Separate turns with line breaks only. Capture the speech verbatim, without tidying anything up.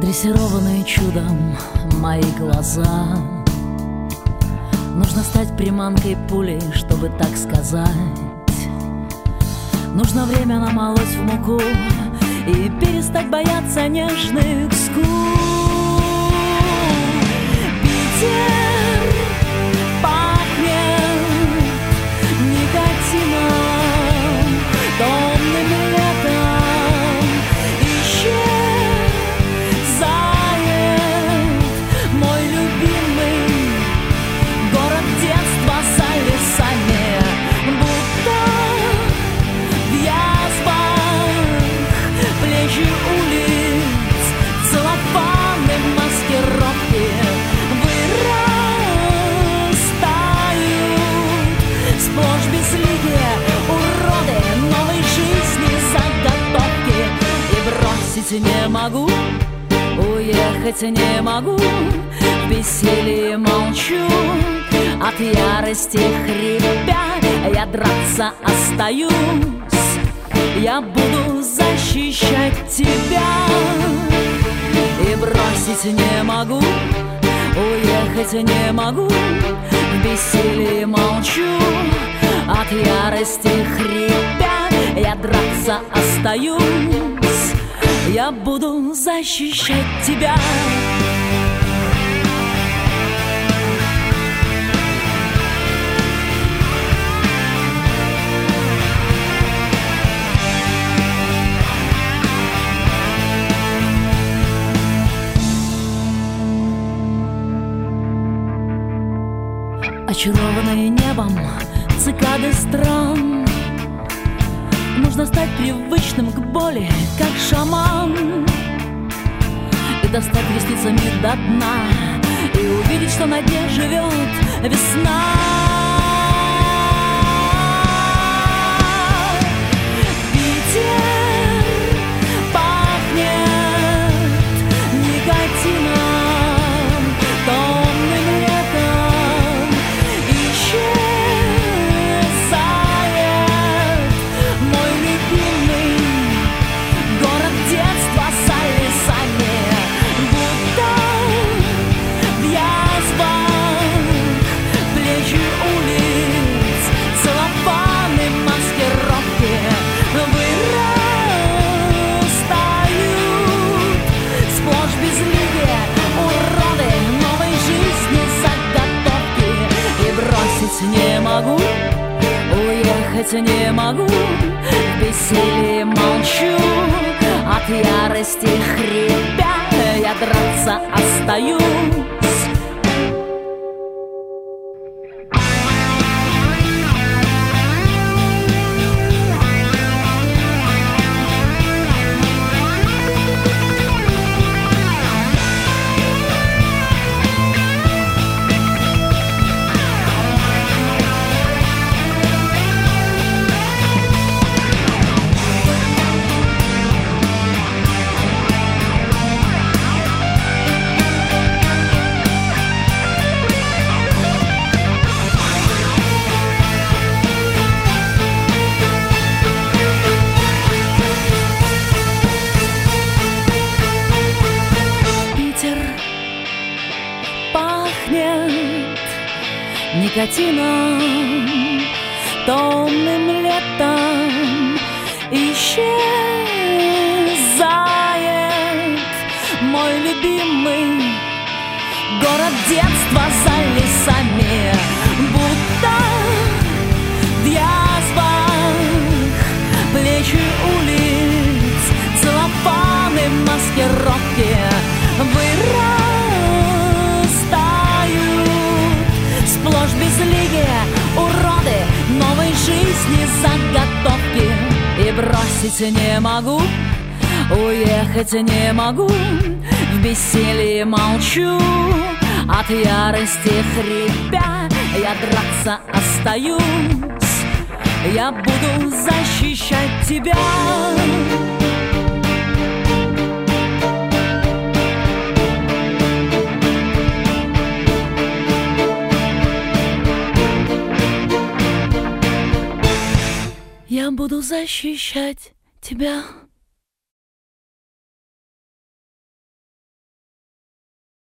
Дрессированные чудом мои глаза. Нужно стать приманкой пули, чтобы так сказать. Нужно время намолоть в муку и перестать бояться нежных скул. Питер пахнет никотином, томным летом. Исчезает мой любимый город детства за лесами, будто в язвах плечи улиц, целлофаны в маскировке вырастают сплошь безликие уроды новой жизни заготовки. И бросить не могу, уехать не могу, в бессилии молчу, от ярости хрипя я драться остаюсь. Я буду защищать тебя. И бросить не могу, уехать не могу, в бессилии молчу, от ярости хрипя я драться остаюсь. Я буду защищать тебя. Очарованные небом цикады стран, нужно стать привычным к боли, как шаман, и достать ресницами до дна, и увидеть, что на дне живет весна. Питер пахнет никотином, томным летом. Исчезает мой любимый город детства за лесами, будто в язвах плечи улиц, целлофаны маскировки вырастают сплошь безликие уроды новой жизни заготовки. И бросить не могу, уехать не могу, в бессилии молчу, от ярости хрипя я драться остаюсь. Никотином, томным летом. Исчезает мой любимый город детства за лесами, будто в язвах плечи улиц, целлофаны маскировки вырастают сплошь безликие уроды новой жизни заготовки. И бросить не могу, уехать не могу, в бессилии молчу, от ярости хрипя я драться остаюсь. Я буду защищать тебя. Я буду защищать тебя.